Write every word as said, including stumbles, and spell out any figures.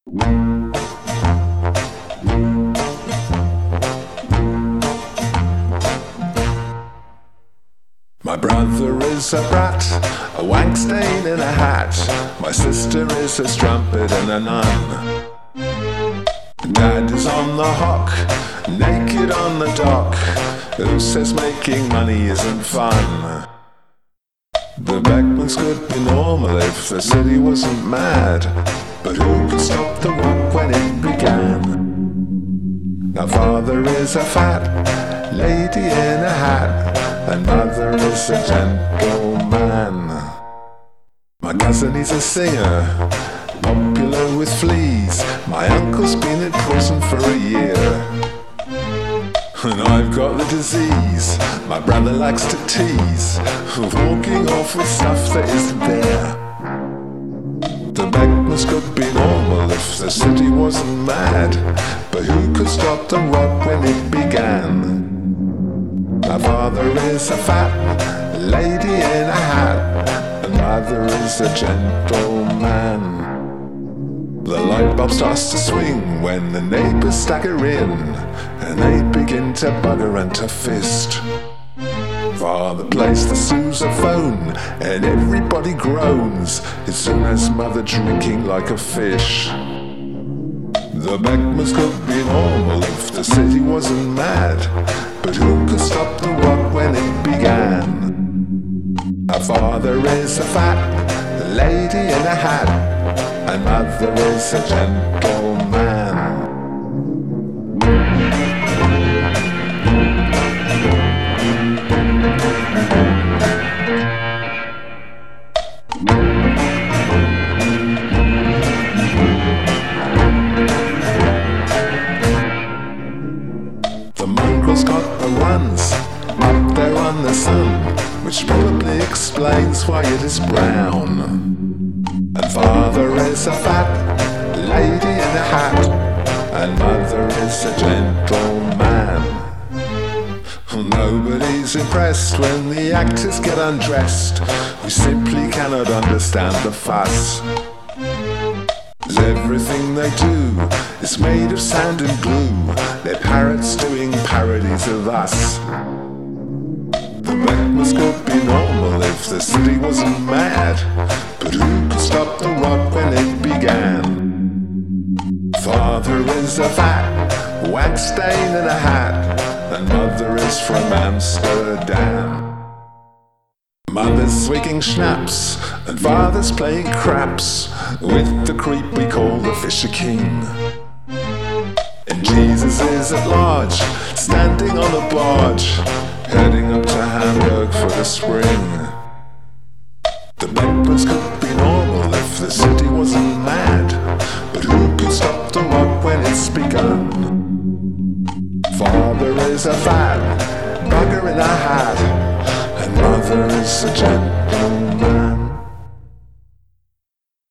My brother is a brat, a wank stain in a hat. My sister is a strumpet and a nun. Dad is on the hock, naked on the dock. Who says making money isn't fun? The Beckmans could be normal if the city wasn't mad, but who could stop the rock when it began? Now father is a fat lady in a hat, and mother is a gentleman. My cousin is a singer, popular with fleas. My uncle's been in prison for a year, and I've got the disease. My brother likes to tease, walking off with stuff that isn't there. The Beckmans could be normal if the city wasn't mad, but who could stop the rock when it began? My father is a fat lady in a hat, and mother is a gentleman. The light bulb starts to swing when the neighbors stagger in, and they begin to bugger and to fist. Father plays the sousaphone, and everybody groans as soon as mother drinking like a fish. The Beckmans could be normal if the city wasn't mad, but who could stop the rock when it began? Our father is a fat lady in a hat, and mother is a gentleman. The mongrel's got the runs up there on the sun, which probably explains why it is brown. And father is a fat lady in a hat, and mother is a gentleman. Nobody's impressed when the actors get undressed. We simply cannot understand the fuss, 'cause everything they do is made of sand and glue. They're parrots doing parodies of us. The Beckmans could be normal if the city wasn't mad, but who could stop the rock when it began? Father is a fat wax stain in a hat, and mother is from Amsterdam. Mother's swigging schnapps, and father's playing craps with the creep we call the Fisher King. And Jesus is at large, standing on a barge, heading up to Hamburg for the spring. The Beckmans could be normal if the city wasn't mad, but who could stop the rock when it's begun? Father is a fat bugger in a hat, and mother is a gentleman.